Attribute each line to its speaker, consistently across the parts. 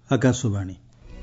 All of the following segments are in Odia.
Speaker 1: ଆକାଶବାଣୀ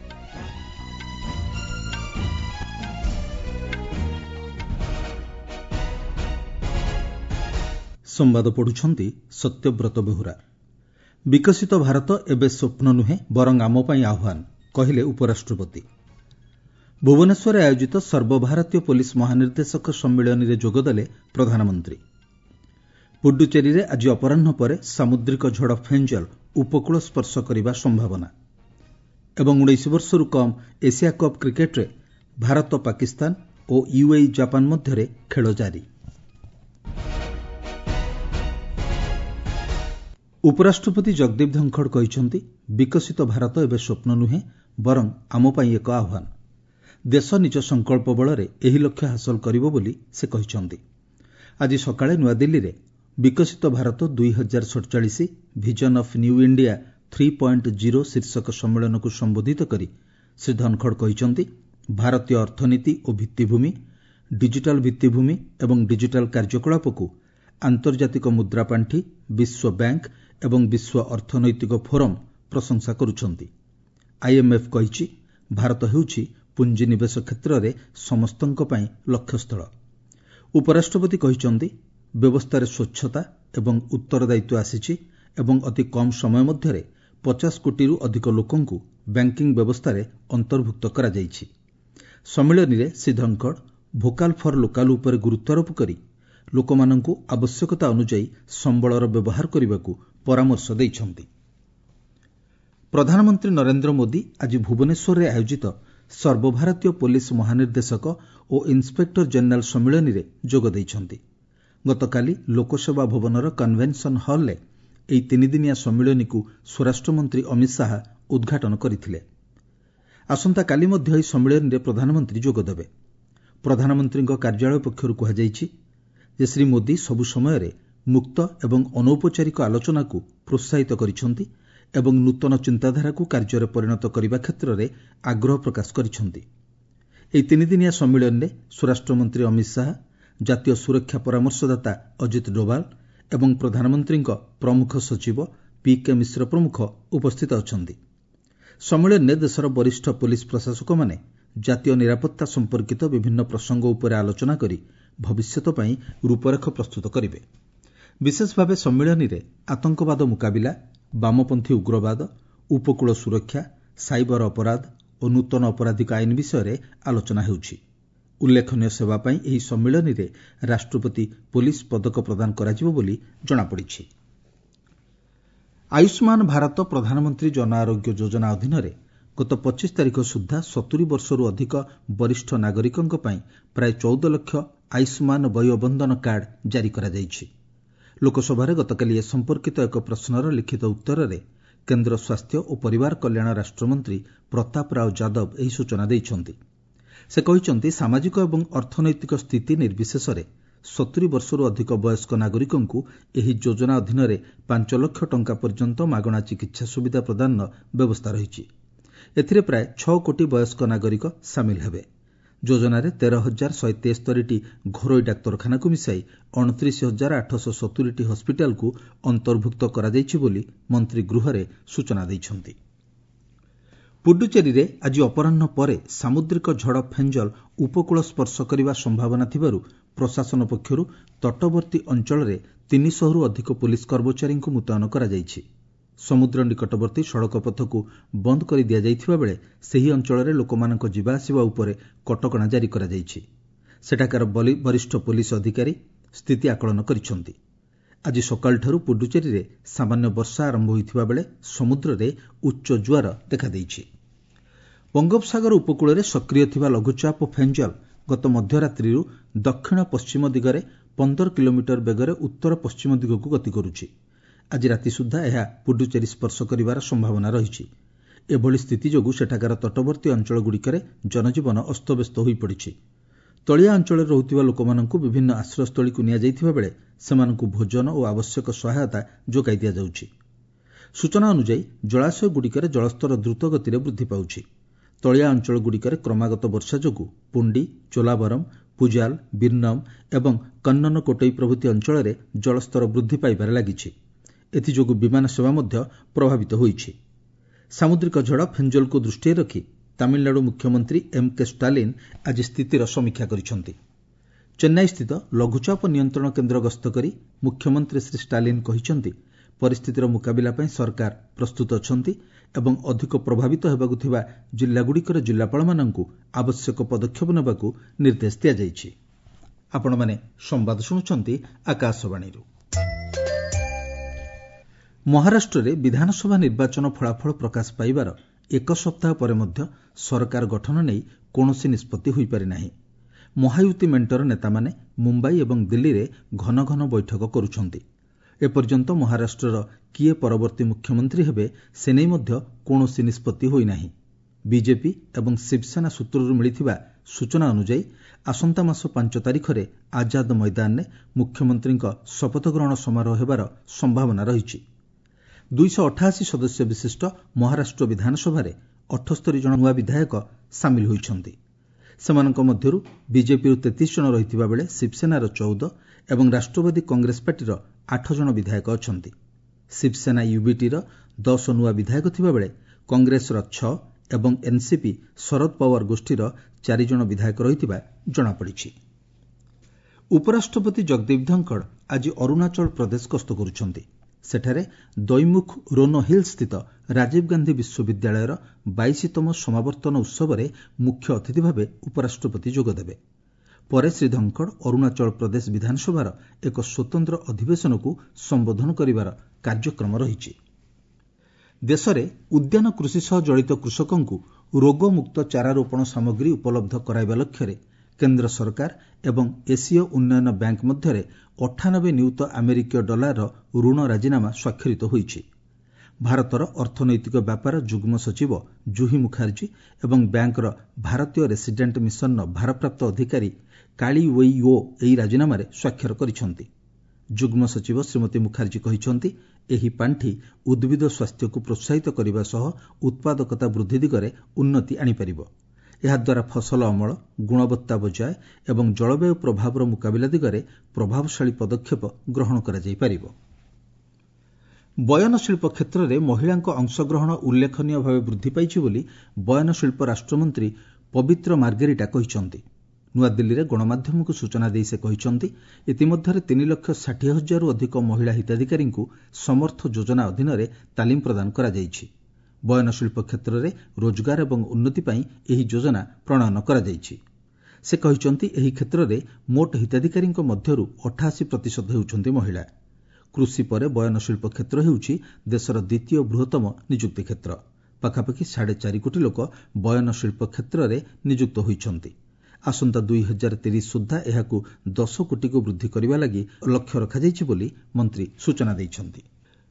Speaker 1: ସମ୍ବାଦ ପଢୁଛନ୍ତି ସତ୍ୟବ୍ରତ ବେହୁରା। ବିକଶିତ ଭାରତ ଏବେ ସ୍ୱପ୍ନ ନୁହେଁ ବରଂ ଆମ ପାଇଁ ଆହ୍ୱାନ, କହିଲେ ଉପରାଷ୍ଟ୍ରପତି। ଭୁବନେଶ୍ୱରରେ ଆୟୋଜିତ ସର୍ବଭାରତୀୟ ପୋଲିସ ମହାନିର୍ଦ୍ଦେଶକ ସମ୍ମିଳନୀରେ ଯୋଗଦେଲେ ପ୍ରଧାନମନ୍ତ୍ରୀ। ପୁଡୁଚେରୀରେ ଆଜି ଅପରାହ୍ନ ପରେ ସାମୁଦ୍ରିକ ଝଡ଼ ଫେଞ୍ଜଲ ଉପକୂଳ ସ୍ପର୍ଶ କରିବା ସମ୍ଭାବନା ଏବଂ 19 ବର୍ଷରୁ କମ୍ ଏସିଆ କପ୍ କ୍ରିକେଟରେ ଭାରତ ପାକିସ୍ତାନ ଓ ୟୁଏଇ ଜାପାନ ମଧ୍ୟରେ ଖେଳ ଜାରି। ଉପରାଷ୍ଟ୍ରପତି ଜଗଦୀପ ଧନଖଡ କହିଛନ୍ତି, ବିକଶିତ ଭାରତ ଏବେ ସ୍ୱପ୍ନ ନୁହେଁ ବରଂ ଆମ ପାଇଁ ଏକ ଆହ୍ୱାନ। ଦେଶ ନିଜ ସଂକଳ୍ପ ବଳରେ ଏହି ଲକ୍ଷ୍ୟ ହାସଲ କରିବ ବୋଲି ସେ କହିଛନ୍ତି। ଆଜି ସକାଳେ ନୂଆଦିଲ୍ଲୀରେ Viksit Bharat 2047 vision of new India 3.0 ଶୀର୍ଷକ ସମ୍ମିଳନୀକୁ ସମ୍ବୋଧିତ କରି ଶ୍ରୀ ଧନଖଡ କହିଛନ୍ତି, ଭାରତୀୟ ଅର୍ଥନୀତି ଓ ଭିତ୍ତିଭୂମି, ଡିଜିଟାଲ ଭିତ୍ତିଭୂମି ଏବଂ ଡିଜିଟାଲ କାର୍ଯ୍ୟକଳାପକୁ ଆନ୍ତର୍ଜାତିକ ମୁଦ୍ରାପାଣ୍ଠି, ବିଶ୍ୱ ବ୍ୟାଙ୍କ ଏବଂ ବିଶ୍ୱ ଅର୍ଥନୈତିକ ଫୋରମ ପ୍ରଶଂସା କରୁଛନ୍ତି। ଆଇଏମ୍ଏଫ୍ କହିଛି, ଭାରତ ହେଉଛି ପୁଞ୍ଜିନିବେଶ କ୍ଷେତ୍ରରେ ସମସ୍ତଙ୍କ ପାଇଁ ଲକ୍ଷ୍ୟସ୍ଥଳ। ଉପରାଷ୍ଟ୍ରପତି କହିଛନ୍ତି, ବ୍ୟବସ୍ଥାରେ ସ୍ୱଚ୍ଛତା ଏବଂ ଉତ୍ତରଦାୟିତ୍ୱ ଆସିଛି ଏବଂ ଅତି କମ୍ ସମୟ ମଧ୍ୟରେ 50 କୋଟିରୁ ଅଧିକ ଲୋକଙ୍କୁ ବ୍ୟାଙ୍କିଂ ବ୍ୟବସ୍ଥାରେ ଅନ୍ତର୍ଭୁକ୍ତ କରାଯାଇଛି। ସମ୍ମିଳନୀରେ Shri Dhankhar vocal for local ଉପରେ ଗୁରୁତ୍ୱାରୋପ କରି ଲୋକମାନଙ୍କୁ ଆବଶ୍ୟକତା ଅନୁଯାୟୀ ସମ୍ବଳର ବ୍ୟବହାର କରିବାକୁ ପରାମର୍ଶ ଦେଇଛନ୍ତି। ପ୍ରଧାନମନ୍ତ୍ରୀ ନରେନ୍ଦ୍ର ମୋଦି ଆଜି ଭୁବନେଶ୍ୱରରେ ଆୟୋଜିତ ସର୍ବଭାରତୀୟ ପୋଲିସ ମହାନିର୍ଦ୍ଦେଶକ ଓ ଇନ୍ସପେକ୍ଟର ଜେନେରାଲ ସମ୍ମିଳନୀରେ ଯୋଗ ଦେଇଛନ୍ତି। ଗତକାଲି ଲୋକସେବା ଭବନର କନ୍ଭେନସନ ହଲ୍ରେ ଏହି ତିନିଦିନିଆ ସମ୍ମିଳନୀକୁ ସ୍ୱରାଷ୍ଟ୍ରମନ୍ତ୍ରୀ ଅମିତ ଶାହା ଉଦ୍ଘାଟନ କରିଥିଲେ। ଆସନ୍ତାକାଲି ମଧ୍ୟ ଏହି ସମ୍ମିଳନୀରେ ପ୍ରଧାନମନ୍ତ୍ରୀ ଯୋଗଦେବେ। ପ୍ରଧାନମନ୍ତ୍ରୀଙ୍କ କାର୍ଯ୍ୟାଳୟ ପକ୍ଷରୁ କୁହାଯାଇଛି ଯେ ଶ୍ରୀ ମୋଦି ସବୁ ସମୟରେ ମୁକ୍ତ ଏବଂ ଅନୌପଚାରିକ ଆଲୋଚନାକୁ ପ୍ରୋତ୍ସାହିତ କରିଛନ୍ତି ଏବଂ ନୂତନ ଚିନ୍ତାଧାରାକୁ କାର୍ଯ୍ୟରେ ପରିଣତ କରିବା କ୍ଷେତ୍ରରେ ଆଗ୍ରହ ପ୍ରକାଶ କରିଛନ୍ତି। ଏହି ତିନିଦିନିଆ ସମ୍ମିଳନୀରେ ସ୍ୱରାଷ୍ଟ୍ରମନ୍ତ୍ରୀ ଅମିତ ଶାହା, ଜାତୀୟ ସୁରକ୍ଷା ପରାମର୍ଶଦାତା ଅଜିତ ଡୋଭାଲ ଏବଂ ପ୍ରଧାନମନ୍ତ୍ରୀଙ୍କ ପ୍ରମୁଖ ସଚିବ ପିକେ ମିଶ୍ର ପ୍ରମୁଖ ଉପସ୍ଥିତ ଅଛନ୍ତି। ସମ୍ମିଳନୀରେ ଦେଶର ବରିଷ୍ଠ ପୋଲିସ ପ୍ରଶାସକମାନେ ଜାତୀୟ ନିରାପତ୍ତା ସମ୍ପର୍କିତ ବିଭିନ୍ନ ପ୍ରସଙ୍ଗ ଉପରେ ଆଲୋଚନା କରି ଭବିଷ୍ୟତ ପାଇଁ ରୂପରେଖ ପ୍ରସ୍ତୁତ କରିବେ। ବିଶେଷ ଭାବେ ସମ୍ମିଳନୀରେ ଆତଙ୍କବାଦ ମୁକାବିଲା, ବାମପନ୍ଥୀ ଉଗ୍ରବାଦ, ଉପକୂଳ ସୁରକ୍ଷା, ସାଇବର ଅପରାଧ ଓ ନୂତନ ଅପରାଧିକ ଆଇନ ବିଷୟରେ ଆଲୋଚନା ହେଉଛି। ଉଲ୍ଲେଖନୀୟ ସେବା ପାଇଁ ଏହି ସମ୍ମିଳନୀରେ ରାଷ୍ଟ୍ରପତି ପୋଲିସ ପଦକ ପ୍ରଦାନ କରାଯିବ ବୋଲି ଜଣାପଡ଼ିଛି। ଆୟୁଷ୍ମାନ ଭାରତ ପ୍ରଧାନମନ୍ତ୍ରୀ ଜନ ଆରୋଗ୍ୟ ଯୋଜନା ଅଧୀନରେ ଗତ 25 ତାରିଖ ସୁଦ୍ଧା 70 ବର୍ଷରୁ ଅଧିକ ବରିଷ୍ଠ ନାଗରିକଙ୍କ ପାଇଁ ପ୍ରାୟ 14 ଲକ୍ଷ ଆୟୁଷ୍ମାନ ବୟୋବନ୍ଦନ କାର୍ଡ ଜାରି କରାଯାଇଛି। ଲୋକସଭାରେ ଗତକାଲି ଏ ସମ୍ପର୍କିତ ଏକ ପ୍ରଶ୍ନର ଲିଖିତ ଉତ୍ତରରେ କେନ୍ଦ୍ର ସ୍ୱାସ୍ଥ୍ୟ ଓ ପରିବାର କଲ୍ୟାଣ ରାଷ୍ଟ୍ରମନ୍ତ୍ରୀ ପ୍ରତାପ ରାଓ ଯାଦବ ଏହି ସୂଚନା ଦେଇଛନ୍ତି। ସେ କହିଛନ୍ତି, ସାମାଜିକ ଏବଂ ଅର୍ଥନୈତିକ ସ୍ଥିତି ନିର୍ବିଶେଷରେ 70 ବର୍ଷରୁ ଅଧିକ ବୟସ୍କ ନାଗରିକଙ୍କୁ ଏହି ଯୋଜନା ଅଧୀନରେ 5 ଲକ୍ଷ ଟଙ୍କା ପର୍ଯ୍ୟନ୍ତ ମାଗଣା ଚିକିତ୍ସା ସୁବିଧା ପ୍ରଦାନର ବ୍ୟବସ୍ଥା ରହିଛି। ଏଥିରେ ପ୍ରାୟ 6 କୋଟି ବୟସ୍କ ନାଗରିକ ସାମିଲ ହେବେ। ଯୋଜନାରେ 13,173ଟି ଘରୋଇ ଡାକ୍ତରଖାନାକୁ ମିଶାଇ 29,870ଟି ହସ୍ପିଟାଲକୁ ଅନ୍ତର୍ଭୁକ୍ତ କରାଯାଇଛି ବୋଲି ମନ୍ତ୍ରୀ ଗୃହରେ ସୂଚନା ଦେଇଛନ୍ତି। ପୁଡୁଚେରୀରେ ଆଜି ଅପରାହ୍ନ ପରେ ସାମୁଦ୍ରିକ ଝଡ଼ ଫେଞ୍ଜଲ ଉପକୂଳ ସ୍ପର୍ଶ କରିବା ସମ୍ଭାବନା ଥିବାରୁ ପ୍ରଶାସନ ପକ୍ଷରୁ ତଟବର୍ତ୍ତୀ ଅଞ୍ଚଳରେ 300ରୁ ଅଧିକ ପୁଲିସ କର୍ମଚାରୀଙ୍କୁ ମୁତୟନ କରାଯାଇଛି। ସମୁଦ୍ର ନିକଟବର୍ତ୍ତୀ ସଡ଼କ ପଥକୁ ବନ୍ଦ କରି ଦିଆଯାଇଥିବା ବେଳେ ସେହି ଅଞ୍ଚଳରେ ଲୋକମାନଙ୍କ ଯିବା ଆସିବା ଉପରେ କଟକଣା ଜାରି କରାଯାଇଛି। ସେଠାକାର ବରିଷ୍ଠ ପୋଲିସ ଅଧିକାରୀ ସ୍ଥିତି ଆକଳନ କରିଛନ୍ତି। ଆଜି ସକାଳଠାରୁ ପୁଡୁଚେରୀରେ ସାମାନ୍ୟ ବର୍ଷା ଆରମ୍ଭ ହୋଇଥିବା ବେଳେ ସମୁଦ୍ରରେ ଉଚ୍ଚ ଜୁଆର ଦେଖାଦେଇଛି। ବଙ୍ଗୋପସାଗର ଉପକୂଳରେ ସକ୍ରିୟ ଥିବା ଲଘୁଚାପ ଫେଞ୍ଜଲ ଗତ ମଧ୍ୟରାତ୍ରିରୁ ଦକ୍ଷିଣ ପଶ୍ଚିମ ଦିଗରେ 15 କିଲୋମିଟର ବେଗରେ ଉତ୍ତର ପଶ୍ଚିମ ଦିଗକୁ ଗତି କରୁଛି। ଆଜି ରାତି ସୁଦ୍ଧା ଏହା ପୁଡୁଚେରୀ ସ୍ପର୍ଶ କରିବାର ସମ୍ଭାବନା ରହିଛି। ଏଭଳି ସ୍ଥିତି ଯୋଗୁଁ ସେଠାକାର ତଟବର୍ତ୍ତୀ ଅଞ୍ଚଳଗୁଡ଼ିକରେ ଜନଜୀବନ ଅସ୍ତବ୍ୟସ୍ତ ହୋଇପଡ଼ିଛି। ତଳିଆ ଅଞ୍ଚଳରେ ରହୁଥିବା ଲୋକମାନଙ୍କୁ ବିଭିନ୍ନ ଆଶ୍ରୟସ୍ଥଳୀକୁ ନିଆଯାଇଥିବା ବେଳେ ସେମାନଙ୍କୁ ଭୋଜନ ଓ ଆବଶ୍ୟକ ସହାୟତା ଯୋଗାଇ ଦିଆଯାଉଛି। ସୂଚନା ଅନୁଯାୟୀ ଜଳାଶୟଗୁଡ଼ିକରେ ଜଳସ୍ତର ଦ୍ରୁତ ଗତିରେ ବୃଦ୍ଧି ପାଉଛି। ତଳିଆ ଅଞ୍ଚଳଗୁଡ଼ିକରେ କ୍ରମାଗତ ବର୍ଷା ଯୋଗୁଁ ପୁଣ୍ଡି, ଚୋଲାବରମ, ପୁଜାଲ, ବିର୍ନମ ଏବଂ କନ୍ନନକୋଟଇ ପ୍ରଭୃତି ଅଞ୍ଚଳରେ ଜଳସ୍ତର ବୃଦ୍ଧି ପାଇବାରେ ଲାଗିଛି। ଏଥିଯୋଗୁଁ ବିମାନ ସେବା ମଧ୍ୟ ପ୍ରଭାବିତ ହୋଇଛି। ସାମୁଦ୍ରିକ ଝଡ଼ ଫେଞ୍ଜଲକୁ ଦୃଷ୍ଟିରେ ରଖି ତାମିଲନାଡୁ ମୁଖ୍ୟମନ୍ତ୍ରୀ ଏମ୍କେ ଷ୍ଟାଲିନ୍ ଆଜି ସ୍ଥିତିର ସମୀକ୍ଷା କରିଛନ୍ତି। ଚେନ୍ନାଇସ୍ଥିତ ଲଘୁଚାପ ନିୟନ୍ତ୍ରଣ କେନ୍ଦ୍ର ଗସ୍ତ କରି ମୁଖ୍ୟମନ୍ତ୍ରୀ ଶ୍ରୀ ଷ୍ଟାଲିନ୍ କହିଛନ୍ତି ପରିସ୍ଥିତିର ମୁକାବିଲା ପାଇଁ ସରକାର ପ୍ରସ୍ତୁତ ଅଛନ୍ତି ଏବଂ ଅଧିକ ପ୍ରଭାବିତ ହେବାକୁ ଥିବା ଜିଲ୍ଲାଗୁଡ଼ିକର ଜିଲ୍ଲାପାଳମାନଙ୍କୁ ଆବଶ୍ୟକ ପଦକ୍ଷେପ ନେବାକୁ ନିର୍ଦ୍ଦେଶ ଦିଆଯାଇଛି। ଆପଣମାନେ ସମ୍ବାଦ ଶୁଣୁଛନ୍ତି ଆକାଶବାଣୀରୁ। ମହାରାଷ୍ଟ୍ରରେ ବିଧାନସଭା ନିର୍ବାଚନ ଫଳାଫଳ ପ୍ରକାଶ ପାଇବାର ଏକ ସପ୍ତାହ ପରେ ମଧ୍ୟ ସରକାର ଗଠନ ନେଇ କୌଣସି ନିଷ୍ପତ୍ତି ହୋଇପାରି ନାହିଁ। ମହାୟୁତି ମେଣ୍ଟର ନେତାମାନେ ମୁମ୍ବାଇ ଏବଂ ଦିଲ୍ଲୀରେ ଘନ ଘନ ବୈଠକ କରୁଛନ୍ତି। ଏପର୍ଯ୍ୟନ୍ତ ମହାରାଷ୍ଟ୍ରର କିଏ ପରବର୍ତ୍ତୀ ମୁଖ୍ୟମନ୍ତ୍ରୀ ହେବେ ସେ ନେଇ ମଧ୍ୟ କୌଣସି ନିଷ୍ପତ୍ତି ହୋଇନାହିଁ। ବିଜେପି ଏବଂ ଶିବସେନା ସୂତ୍ରରୁ ମିଳିଥିବା ସୂଚନା ଅନୁଯାୟୀ ଆସନ୍ତା ମାସ 5 ତାରିଖରେ ଆଜାଦ ମଇଦାନରେ ମୁଖ୍ୟମନ୍ତ୍ରୀଙ୍କ ଶପଥ ଗ୍ରହଣ ସମାରୋହ ହେବାର ସମ୍ଭାବନା ରହିଛି। 288 ସଦସ୍ୟ ବିଶିଷ୍ଟ ମହାରାଷ୍ଟ୍ର ବିଧାନସଭାରେ 78 ଜଣ ନୂଆ ବିଧାୟକ ସାମିଲ ହୋଇଛନ୍ତି। ସେମାନଙ୍କ ମଧ୍ୟରୁ ବିଜେପିରୁ 33 ଜଣ ରହିଥିବା ବେଳେ ଶିବସେନାର 14 ଏବଂ ରାଷ୍ଟ୍ରବାଦୀ କଂଗ୍ରେସ ପାର୍ଟିର 8 ଜଣ ବିଧାୟକ ଅଛନ୍ତି। ଶିବସେନା ୟୁବିଟିର 10 ନୂଆ ବିଧାୟକ ଥିବାବେଳେ କଂଗ୍ରେସର 6 ଏବଂ ଏନ୍ସିପି ଶରଦ ପାୱାର ଗୋଷ୍ଠୀର 4 ଜଣ ବିଧାୟକ ରହିଥିବା ଜଣାପଡ଼ିଛି। ଉପରାଷ୍ଟ୍ରପତି ଜଗଦୀପ ଧଙ୍କଡ଼ ଆଜି ଅରୁଣାଚଳ ପ୍ରଦେଶ ଗସ୍ତ କରୁଛନ୍ତି। ସେଠାରେ ଦୈମୁଖ ରୋନୋ ହିଲ୍ ସ୍ଥିତ ରାଜୀବ ଗାନ୍ଧୀ ବିଶ୍ୱବିଦ୍ୟାଳୟର 22ତମ ସମାବର୍ତ୍ତନ ଉତ୍ସବରେ ମୁଖ୍ୟ ଅତିଥି ଭାବେ ଉପରାଷ୍ଟ୍ରପତି ଯୋଗଦେବେ। ପରେ ଶ୍ରୀ ଧଙ୍କଡ଼ ଅରୁଣାଚଳ ପ୍ରଦେଶ ବିଧାନସଭାର ଏକ ସ୍ୱତନ୍ତ୍ର ଅଧିବେଶନକୁ ସମ୍ବୋଧନ କରିବାର କାର୍ଯ୍ୟକ୍ରମ ରହିଛି। ଦେଶରେ ଉଦ୍ୟାନ କୃଷି ସହ ଜଡ଼ିତ କୃଷକଙ୍କୁ ରୋଗମୁକ୍ତ ଚାରା ରୋପଣ ସାମଗ୍ରୀ ଉପଲବ୍ଧ କରାଇବା ଲକ୍ଷ୍ୟରେ କେନ୍ଦ୍ର ସରକାର ଏବଂ ଏସୀୟ ଉନ୍ନୟନ ବ୍ୟାଙ୍କ ମଧ୍ୟରେ 98 ନିୟୁତ ଆମେରିକୀୟ ଡଲାରର ଋଣ ରାଜିନାମା ସ୍ୱାକ୍ଷରିତ ହୋଇଛି। ଭାରତର ଅର୍ଥନୈତିକ ବ୍ୟାପାର ଯୁଗ୍ମ ସଚିବ ଜୁହି ମୁଖାର୍ଜୀ ଏବଂ ବ୍ୟାଙ୍କର ଭାରତୀୟ ରେସିଡେଣ୍ଟ ମିଶନର ଭାରପ୍ରାପ୍ତ ଅଧିକାରୀ କାଳି ୱେଇ ଓ ଏହି ରାଜିନାମାରେ ସ୍ୱାକ୍ଷର କରିଛନ୍ତି। ଯୁଗ୍ମ ସଚିବ ଶ୍ରୀମତୀ ମୁଖାର୍ଜୀ କହିଛନ୍ତି ଏହି ପାଣ୍ଠି ଉଦ୍ଭିଦ ସ୍ୱାସ୍ଥ୍ୟକୁ ପ୍ରୋତ୍ସାହିତ କରିବା ସହ ଉତ୍ପାଦକତା ବୃଦ୍ଧି ଦିଗରେ ଉନ୍ନତି ଆଣିପାରିବ। ଏହାଦ୍ୱାରା ଫସଲ ଅମଳ, ଗୁଣବତ୍ତା ବଜାୟ ଏବଂ ଜଳବାୟୁ ପ୍ରଭାବର ମୁକାବିଲା ଦିଗରେ ପ୍ରଭାବଶାଳୀ ପଦକ୍ଷେପ ଗ୍ରହଣ କରାଯାଇପାରିବ। ବୟନଶିଳ୍ପ କ୍ଷେତ୍ରରେ ମହିଳାଙ୍କ ଅଂଶଗ୍ରହଣ ଉଲ୍ଲେଖନୀୟ ଭାବେ ବୃଦ୍ଧି ପାଇଛି ବୋଲି ବୟନଶିଳ୍ପ ରାଷ୍ଟ୍ରମନ୍ତ୍ରୀ ପବିତ୍ର ମାର୍ଗେରିଟା କହିଛନ୍ତି। ନୂଆଦିଲ୍ଲୀରେ ଗଣମାଧ୍ୟମକୁ ସୂଚନା ଦେଇ ସେ କହିଛନ୍ତି ଇତିମଧ୍ୟରେ 3,60,000ରୁ ଅଧିକ ମହିଳା ହିତାଧିକାରୀଙ୍କୁ ସମର୍ଥ ଯୋଜନା ଅଧୀନରେ ତାଲିମ ପ୍ରଦାନ କରାଯାଇଛି। ବୟନଶିଳ୍ପ କ୍ଷେତ୍ରରେ ରୋଜଗାର ଏବଂ ଉନ୍ନତି ପାଇଁ ଏହି ଯୋଜନା ପ୍ରଣୟନ କରାଯାଇଛି। ସେ କହିଛନ୍ତି ଏହି କ୍ଷେତ୍ରରେ ମୋଟ ହିତାଧିକାରୀଙ୍କ ମଧ୍ୟରୁ 88% ହେଉଛନ୍ତି ମହିଳା। କୃଷି ପରେ ବୟନଶିଳ୍ପ କ୍ଷେତ୍ର ହେଉଛି ଦେଶର ଦ୍ୱିତୀୟ ବୃହତ୍ତମ ନିଯୁକ୍ତି କ୍ଷେତ୍ର। ପାଖାପାଖି 4.5 କୋଟି ଲୋକ ବୟନଶିଳ୍ପ କ୍ଷେତ୍ରରେ ନିଯୁକ୍ତ ହୋଇଛନ୍ତି। ଆସନ୍ତା 2030 ସୁଦ୍ଧା ଏହାକୁ 10 କୋଟିକୁ ବୃଦ୍ଧି କରିବା ଲାଗି ଲକ୍ଷ୍ୟ ରଖାଯାଇଛି ବୋଲି ମନ୍ତ୍ରୀ ସୂଚନା ଦେଇଛନ୍ତି।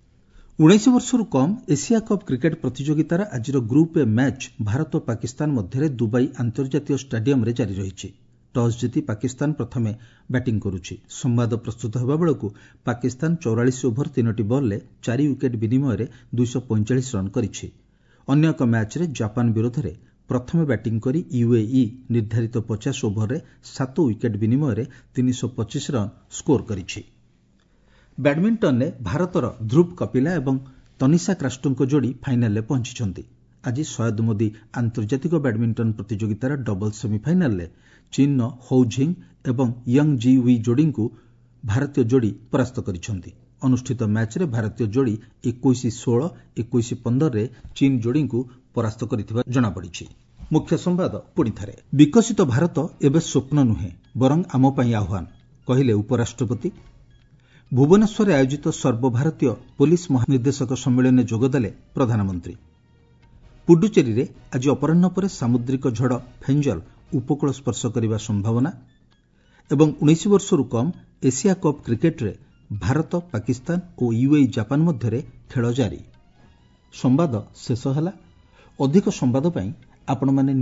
Speaker 1: 19 ବର୍ଷରୁ କମ୍ ଏସିଆ କପ୍ କ୍ରିକେଟ୍ ପ୍ରତିଯୋଗିତାର ଆଜିର ଗ୍ରୁପ୍ ଏ ମ୍ୟାଚ୍ ଭାରତ ଓ ପାକିସ୍ତାନ ମଧ୍ୟରେ ଦୁବାଇ ଆନ୍ତର୍ଜାତୀୟ ଷ୍ଟାଡିୟମରେ ଜାରି ରହିଛି। ଟସ୍ ଜିତି ପାକିସ୍ତାନ ପ୍ରଥମେ ବ୍ୟାଟିଂ କରୁଛି। ସମ୍ବାଦ ପ୍ରସ୍ତୁତ ହେବା ବେଳକୁ ପାକିସ୍ତାନ 44 ଓଭର 3ଟି ବଲ୍ରେ 4 ୱିକେଟ୍ ବିନିମୟରେ 245 ରନ୍ କରିଛି। ଅନ୍ୟ ଏକ ମ୍ୟାଚ୍ରେ ଜାପାନ ବିରୋଧରେ ପ୍ରଥମେ ବ୍ୟାଟିଂ କରି ୟୁଏଇ ନିର୍ଦ୍ଧାରିତ 50 ଓଭରରେ 7 ୱିକେଟ୍ ବିନିମୟରେ 325 ରନ୍ ସ୍କୋର କରିଛି। ବ୍ୟାଡମିଣ୍ଟନରେ ଭାରତର ଧ୍ରୁବ କପିଲା ଏବଂ ତନିଷା କ୍ରାଷ୍ଟୋଙ୍କ ଯୋଡ଼ି ଫାଇନାଲରେ ପହଞ୍ଚିଛନ୍ତି। ଆଜି ସୟଦ ମୋଦି ଆନ୍ତର୍ଜାତିକ ବ୍ୟାଡମିଣ୍ଟନ ପ୍ରତିଯୋଗିତାର ଡବଲ୍ ସେମିଫାଇନାଲରେ ଚୀନର ହଉ ଝିଙ୍ଗ ଏବଂ ୟଙ୍ଗ ଜି ୱି ଯୋଡ଼ିଙ୍କୁ ଭାରତୀୟ ଯୋଡ଼ି ପରାସ୍ତ କରିଛନ୍ତି। ଅନୁଷ୍ଠିତ ମ୍ୟାଚ୍ରେ ଭାରତୀୟ ଯୋଡ଼ି 21-16, 21-15ରେ ଚୀନ ଯୋଡ଼ିଙ୍କୁ ପରାସ୍ତ କରିଥିବା ଜଣାପଡ଼ିଛି। ମୁଖ୍ୟ ସମ୍ବାଦ ପୁଣିଥରେ। ବିକଶିତ ଭାରତ ଏବେ ସ୍ୱପ୍ନ ନୁହେଁ ବରଂ ଆମ ପାଇଁ ଆହ୍ୱାନ, କହିଲେ ଉପରାଷ୍ଟ୍ରପତି। ଭୁବନେଶ୍ୱରରେ ଆୟୋଜିତ ସର୍ବଭାରତୀୟ ପୋଲିସ ମହାନିର୍ଦ୍ଦେଶକ ସମ୍ମିଳନୀରେ ଯୋଗଦେଲେ ପ୍ରଧାନମନ୍ତ୍ରୀ। ପୁଡୁଚେରୀରେ ଆଜି ଅପରାହ୍ନ ପରେ ସାମୁଦ୍ରିକ ଝଡ଼ ଫେଞ୍ଜଲ ଉପକୂଳ ସ୍ପର୍ଶ କରିବା ସମ୍ଭାବନା ଏବଂ 19 ବର୍ଷରୁ କମ୍ ଏସିଆ କପ୍ କ୍ରିକେଟରେ ଭାରତ, ପାକିସ୍ତାନ ଓ ୟୁଏଇ ଜାପାନ ମଧ୍ୟରେ ଖେଳ ଜାରି। ସମ୍ବାଦ ଶେଷ ହେଲା। ଅଧିକ ସମ୍ବାଦ ପାଇଁ ଆପଣମାନେ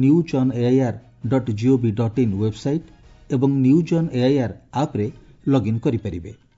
Speaker 1: newsonair.gov.in ୱେବସାଇଟ୍ ଏବଂ ନ୍ୟୁଜ୍ ଅନ୍ ଏଆଇଆର୍ ଆପ୍ରେ ଲଗ୍ଇନ୍ କରିପାରିବେ।